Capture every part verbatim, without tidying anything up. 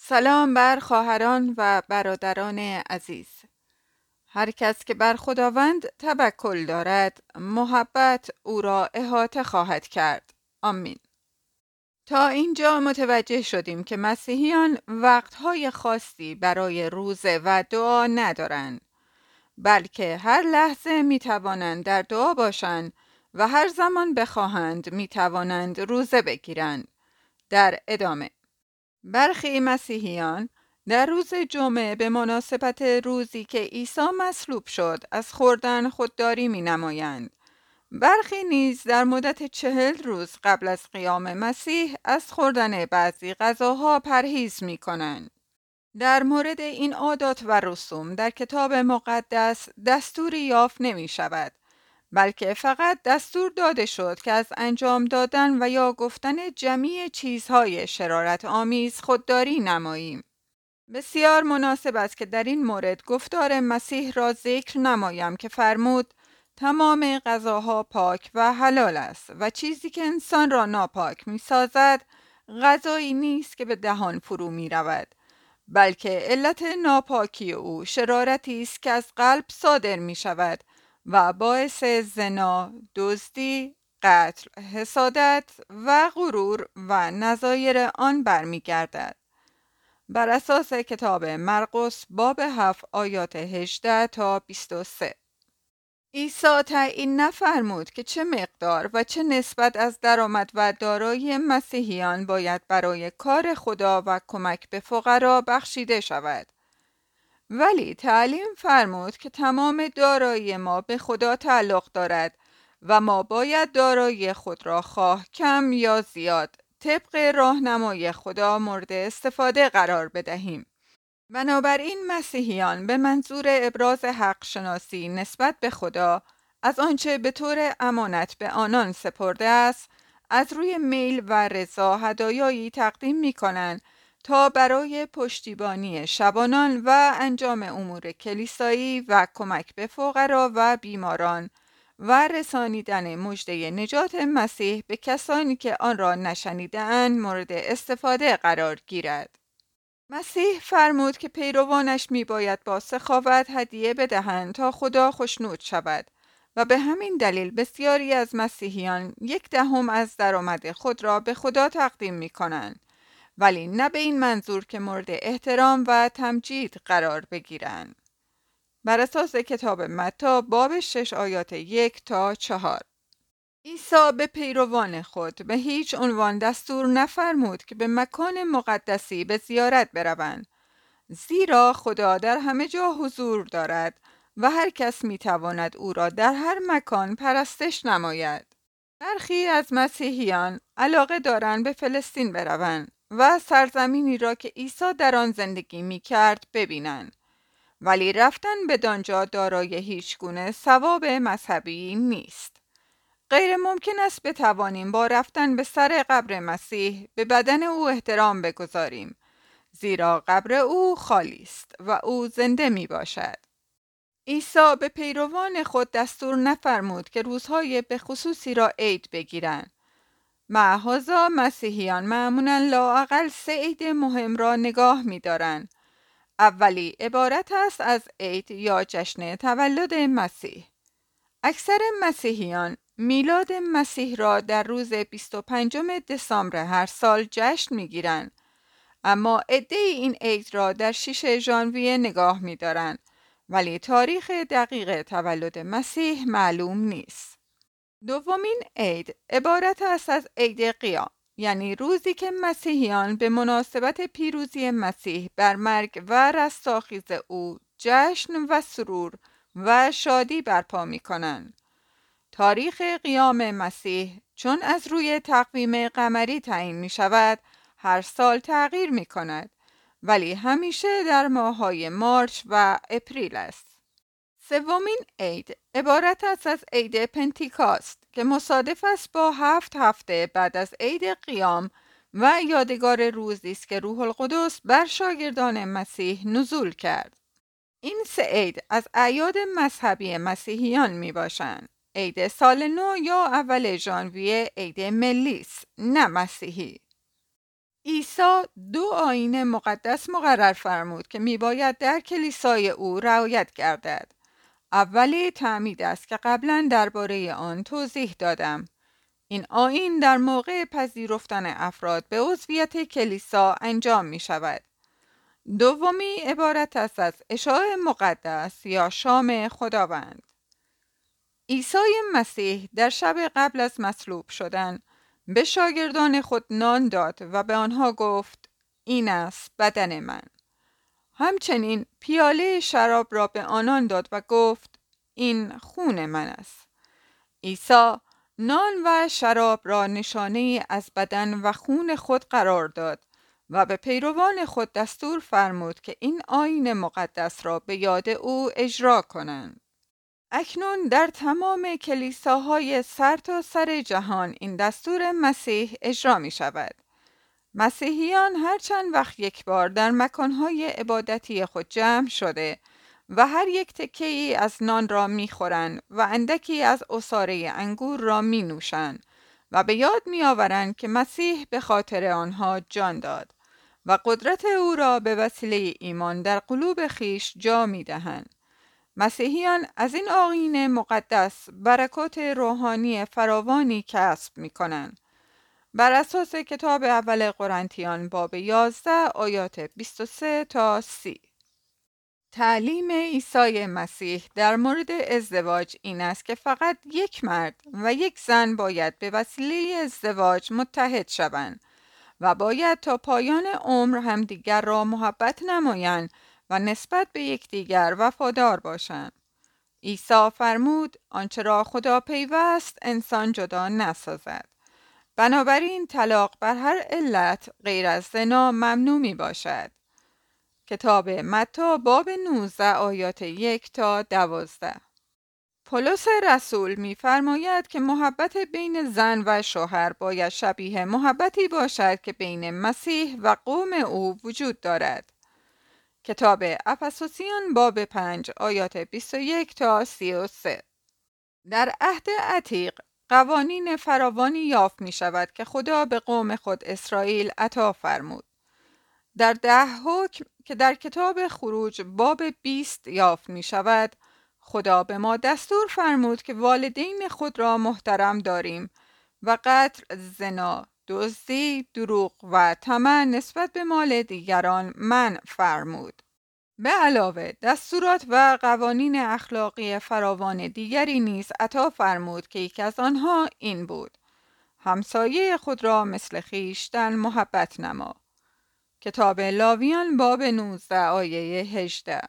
سلام بر خواهران و برادران عزیز. هر کس که بر خداوند توکل دارد، محبت او را احاطه خواهد کرد. آمین. تا اینجا متوجه شدیم که مسیحیان وقتهای خاصی برای روزه و دعا ندارند، بلکه هر لحظه می توانند در دعا باشند و هر زمان بخواهند می توانند روزه بگیرند. در ادامه برخی مسیحیان در روز جمعه به مناسبت روزی که عیسی مصلوب شد از خوردن خودداری می نمایند. برخی نیز در مدت چهل روز قبل از قیام مسیح از خوردن بعضی غذاها پرهیز می کنند. در مورد این عادات و رسوم در کتاب مقدس دستوری یافت نمی شود، بلکه فقط دستور داده شد که از انجام دادن و یا گفتن جمیع چیزهای شرارت آمیز خودداری نماییم. بسیار مناسب است که در این مورد گفتار مسیح را ذکر نمایم که فرمود تمام غذاها پاک و حلال است و چیزی که انسان را ناپاک می سازد غذایی نیست که به دهان فرو می رود، بلکه علت ناپاکی او شرارتی است که از قلب صادر می شود و باعث زنا، دزدی، قتل، حسادت و غرور و نظایر آن برمیگردد. بر اساس کتاب مرقس باب هفت آیات هجده تا بیست و سه. عیسی تعیین نفرمود که چه مقدار و چه نسبت از درآمد و دارایی مسیحیان باید برای کار خدا و کمک به فقرا بخشیده شود، ولی تعلیم فرمود که تمام دارایی ما به خدا تعلق دارد و ما باید دارایی خود را خواه کم یا زیاد طبق راهنمای خدا مورد استفاده قرار بدهیم. بنابراین مسیحیان به منظور ابراز حق شناسی نسبت به خدا از آنچه به طور امانت به آنان سپرده است از روی میل و رضا هدایایی تقدیم می کنند تا برای پشتیبانی شبانان و انجام امور کلیسایی و کمک به فقرا و بیماران و رسانیدن مژده نجات مسیح به کسانی که آن را نشنیده‌اند مورد استفاده قرار گیرد. مسیح فرمود که پیروانش می باید با سخاوت هدیه بدهند تا خدا خوشنود شود و به همین دلیل بسیاری از مسیحیان یک دهم از درآمد خود را به خدا تقدیم می کنند، ولی نه به این منظور که مورد احترام و تمجید قرار بگیرند. بر اساس کتاب متی باب شش آیات یک تا چهار. عیسی به پیروان خود به هیچ عنوان دستور نفرمود که به مکان مقدسی به زیارت بروند، زیرا خدا در همه جا حضور دارد و هر کس می تواند او را در هر مکان پرستش نماید. برخی از مسیحیان علاقه دارند به فلسطین بروند و سرزمینی را که عیسی در آن زندگی می کرد ببینند، ولی رفتن بدانجا دارای هیچ گونه ثواب مذهبی نیست. غیر ممکن است بتوانیم با رفتن به سر قبر مسیح به بدن او احترام بگذاریم، زیرا قبر او خالی است و او زنده می باشد. عیسی به پیروان خود دستور نفرمود که روزهای به خصوصی را عید بگیرند. مع هذا مسیحیان معمولاً لااقل سه عید مهم را نگاه می دارند. اولی عبارت است از عید یا جشن تولد مسیح. اکثر مسیحیان میلاد مسیح را در روز بیست و پنجم دسامبر هر سال جشن می گیرند، اما عده‌ای این عید را در ششم ژانویه نگاه می دارند، ولی تاریخ دقیق تولد مسیح معلوم نیست. دومین عید عبارت است از عید قیام، یعنی روزی که مسیحیان به مناسبت پیروزی مسیح بر مرگ و رستاخیز او جشن و سرور و شادی برپا می کنند. تاریخ قیام مسیح چون از روی تقویم قمری تعیین می شود هر سال تغییر می کند، ولی همیشه در ماه‌های مارچ و اپریل است. سومین عید عبارت است از عید پنتیکاست که مصادف است با هفت هفته بعد از عید قیام و یادگار روزی است که روح القدس بر شاگردان مسیح نزول کرد. این سه عید از اعیاد مذهبی مسیحیان می باشند. عید سال نو یا اول ژانویه عید ملی است، نه مسیحی. عیسی دو آیین مقدس مقرر فرمود که میباید در کلیسای او رعایت گردد. اولی تعمید است که قبلا درباره آن توضیح دادم. این آیین در موقع پذیرفتن افراد به عضویت کلیسا انجام می شود. دومی عبارت است از عشاء مقدس یا شام خداوند. عیسی مسیح در شب قبل از مصلوب شدن به شاگردان خود نان داد و به آنها گفت این است بدن من. همچنین پیاله شراب را به آنان داد و گفت این خون من است. عیسی نان و شراب را نشانه از بدن و خون خود قرار داد و به پیروان خود دستور فرمود که این آیین مقدس را به یاد او اجرا کنند. اکنون در تمام کلیساهای سرتاسر جهان این دستور مسیح اجرا می شود. مسیحیان هر چند وقت یک بار در مکانهای عبادتی خود جمع شده و هر یک تکه ای از نان را می خورند و اندکی از عصاره انگور را می نوشند و به یاد می آورند که مسیح به خاطر آنها جان داد و قدرت او را به وسیله ایمان در قلوب خیش جا می دهند. مسیحیان از این آیین مقدس برکات روحانی فراوانی کسب می کنند. بر اساس کتاب اول قرنتیان باب یازده آیات بیست و سه تا سی. تعلیم عیسی مسیح در مورد ازدواج این است که فقط یک مرد و یک زن باید به وسیله ازدواج متحد شوند و باید تا پایان عمر همدیگر را محبت نمایند و نسبت به یکدیگر وفادار باشند. عیسی فرمود آنچه را خدا پیوست انسان جدا نسازد. بنابراین طلاق بر هر علت غیر از زنا ممنوع می باشد. کتاب متی باب نوزده آیات یک تا دوازده. پولس رسول می فرماید که محبت بین زن و شوهر باید شبیه محبتی باشد که بین مسیح و قوم او وجود دارد. کتاب افسوسیان باب پنج آیات بیست و یک تا سی و سه. در عهد عتیق قوانین فراوانی یافت می شود که خدا به قوم خود اسرائیل عطا فرمود. در ده حکم که در کتاب خروج باب بیست یافت می شود، خدا به ما دستور فرمود که والدین خود را محترم داریم و قتل، زنا، دزدی، دروغ و طمع نسبت به مال دیگران منع فرمود. به علاوه دستورات و قوانین اخلاقی فراوان دیگری نیز عطا فرمود که یکی از آنها این بود: همسایه خود را مثل خویشتن محبت نما. کتاب لاویان باب نوزده آیه هجده.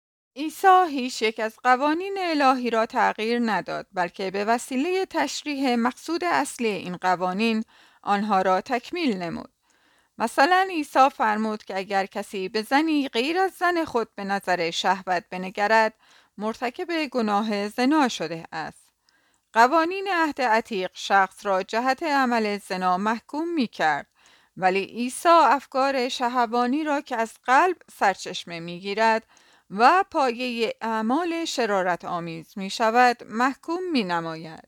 عیسی هیچ یک از قوانین الهی را تغییر نداد، بلکه به وسیله تشریح مقصود اصلی این قوانین آنها را تکمیل نمود. مثلا عیسی فرمود که اگر کسی به زنی غیر از زن خود به نظر شهوت بنگرد، مرتکب گناه زنا شده است. قوانین عهد عتیق شخص را جهت عمل زنا محکوم می کرد، ولی عیسی افکار شهوانی را که از قلب سرچشمه می گیرد و پایه اعمال شرارت آمیز می شود محکوم می نماید.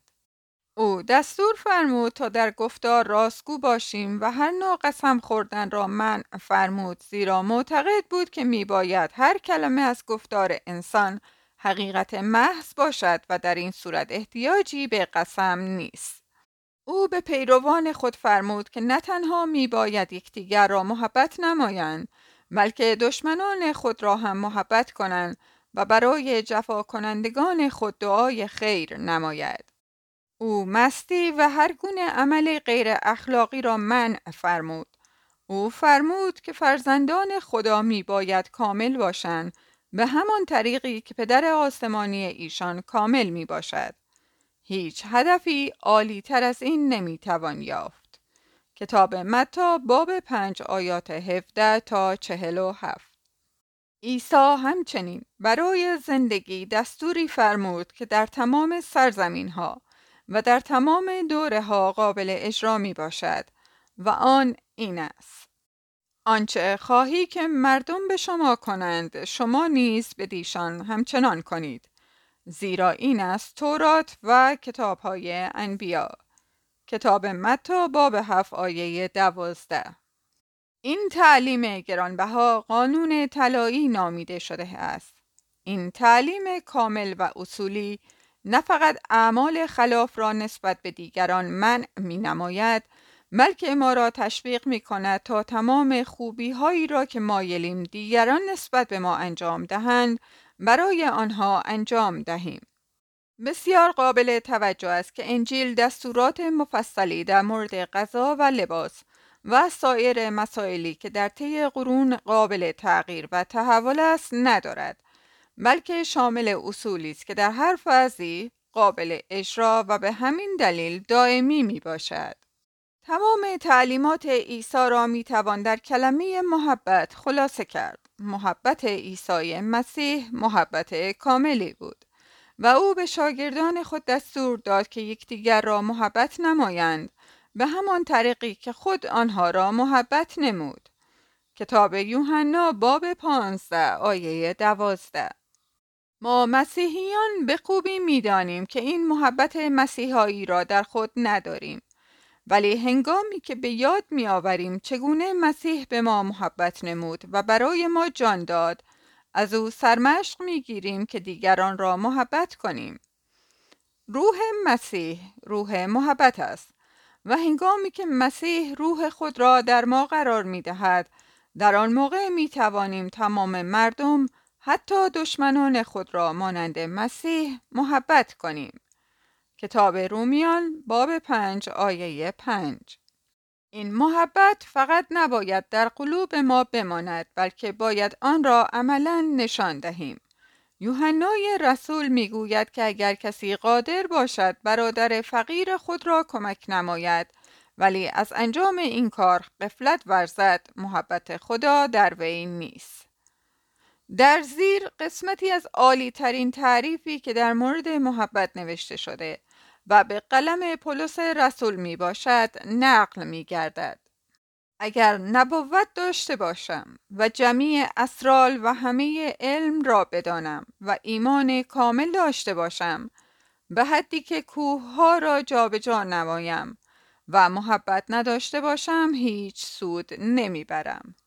او دستور فرمود تا در گفتار راستگو باشیم و هر نوع قسم خوردن را منع فرمود، زیرا معتقد بود که می باید هر کلمه از گفتار انسان حقیقت محض باشد و در این صورت احتیاجی به قسم نیست. او به پیروان خود فرمود که نه تنها می باید یکدیگر را محبت نمایند، بلکه دشمنان خود را هم محبت کنند و برای جفا کنندگان خود دعای خیر نماید. او مستی و هر گونه عمل غیر اخلاقی را منع فرمود. او فرمود که فرزندان خدا می باید کامل باشند به همان طریقی که پدر آسمانی ایشان کامل می باشد. هیچ هدفی عالی تر از این نمی توان یافت. کتاب متی باب پنج آیات هفده تا چهل و هفت. عیسی همچنین برای زندگی دستوری فرمود که در تمام سرزمین ها و در تمام دوره ها قابل اجرا می باشد و آن این است: آنچه خواهی که مردم به شما کنند شما نیز بدیشان همچنان کنید، زیرا این است تورات و کتاب های انبیا. کتاب متی باب هفت آیه دوازده. این تعلیم گرانبها قانون طلایی نامیده شده است. این تعلیم کامل و اصولی نه فقط اعمال خلاف را نسبت به دیگران منع می نماید، بلکه ما را تشویق می کند تا تمام خوبی هایی را که مایلیم دیگران نسبت به ما انجام دهند برای آنها انجام دهیم. بسیار قابل توجه است که انجیل دستورات مفصلی در مورد غذا و لباس و سایر مسائلی که در طی قرون قابل تغییر و تحول است ندارد، بلکه شامل اصولی است که در هر فازی قابل اجرا و به همین دلیل دائمی می باشد. تمام تعلیمات عیسی را می توان در کلمه محبت خلاصه کرد. محبت عیسی مسیح محبت کاملی بود و او به شاگردان خود دستور داد که یکدیگر را محبت نمایند به همان طریقی که خود آنها را محبت نمود. کتاب یوحنا باب پانزده آیه دوازده. ما مسیحیان به خوبی می‌دانیم که این محبت مسیحایی را در خود نداریم، ولی هنگامی که به یاد می‌آوریم چگونه مسیح به ما محبت نمود و برای ما جان داد، از او سرمشق می‌گیریم که دیگران را محبت کنیم. روح مسیح روح محبت است و هنگامی که مسیح روح خود را در ما قرار می‌دهد، در آن موقع می‌توانیم تمام مردم، حتی دشمنان خود را مانند مسیح محبت کنیم. کتاب رومیان باب پنج آیه پنج. این محبت فقط نباید در قلوب ما بماند، بلکه باید آن را عملاً نشان دهیم. یوحنای رسول میگوید که اگر کسی قادر باشد برادر فقیر خود را کمک نماید، ولی از انجام این کار غفلت ورزد، محبت خدا در وی نیست. در زیر قسمتی از عالی ترین تعریفی که در مورد محبت نوشته شده و به قلم پولس رسول می باشد نقل می گردد. اگر نبوت داشته باشم و جمیع اسرار و همه علم را بدانم و ایمان کامل داشته باشم به حدی که کوه ها را جابجا نمایم و محبت نداشته باشم هیچ سود نمیبرم.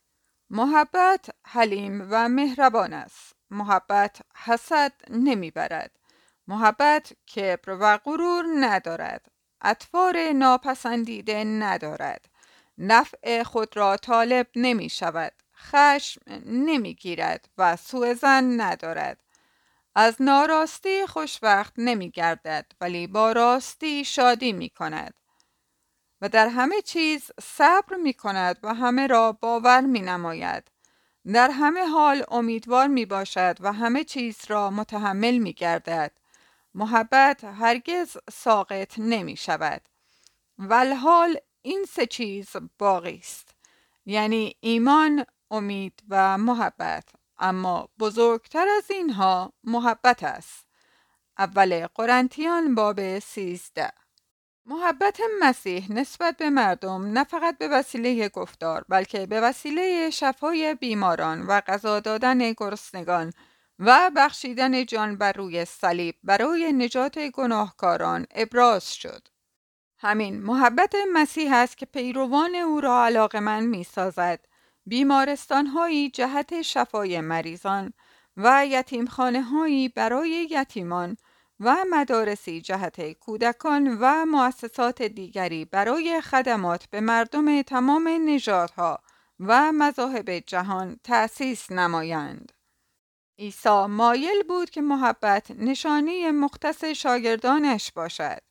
محبت حلیم و مهربان است. محبت حسد نمیبرد. محبت کبر و غرور ندارد. اطوار ناپسندیده ندارد. نفع خود را طالب نمی شود. خشم نمی گیرد و سوء ظن ندارد. از ناراستی خوشوقت نمی گردد ولی با راستی شادی می کند. و در همه چیز صبر می کند و همه را باور می نماید. در همه حال امیدوار می باشد و همه چیز را متحمل می گردد. محبت هرگز ساقط نمی شود. والحال این سه چیز باقی است، یعنی ایمان، امید و محبت، اما بزرگتر از اینها محبت است. اول قرنتیان باب سیزده. محبت مسیح نسبت به مردم نه فقط به وسیله گفتار، بلکه به وسیله شفای بیماران و غذا دادن گرسنگان و بخشیدن جان بر روی صلیب برای نجات گناهکاران ابراز شد. همین محبت مسیح است که پیروان او را علاقه‌مند می‌سازد. بیمارستان‌هایی جهت شفای مریضان و یتیمخانه‌هایی برای یتیمان و مدارسی جهت کودکان و مؤسسات دیگری برای خدمات به مردم تمام نژادها و مذاهب جهان تأسیس نمایند. عیسی مایل بود که محبت نشانی مختص شاگردانش باشد.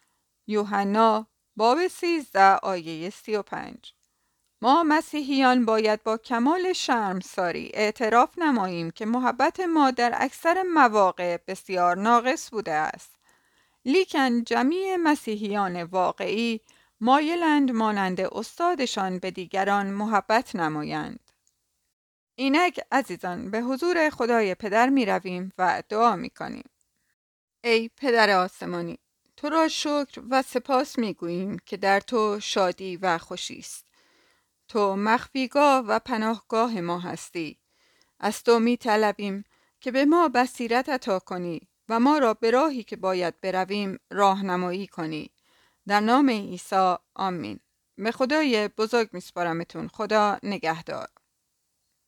یوحنا باب سیزده آیه سی و پنج. ما مسیحیان باید با کمال شرمساری اعتراف نماییم که محبت ما در اکثر مواقع بسیار ناقص بوده است. لیکن جمیع مسیحیان واقعی مایلند مانند استادشان به دیگران محبت نمایند. اینک عزیزان به حضور خدای پدر می رویم و دعا می کنیم. ای پدر آسمانی، تو را شکر و سپاس می گوییم که در تو شادی و خوشی است. تو مخفیگاه و پناهگاه ما هستی. از تو می طلبیم که به ما بصیرت عطا کنی و ما را به راهی که باید برویم راهنمایی کنی. در نام عیسی آمین. به خدای بزرگ میسپارمتون. خدا نگهدار.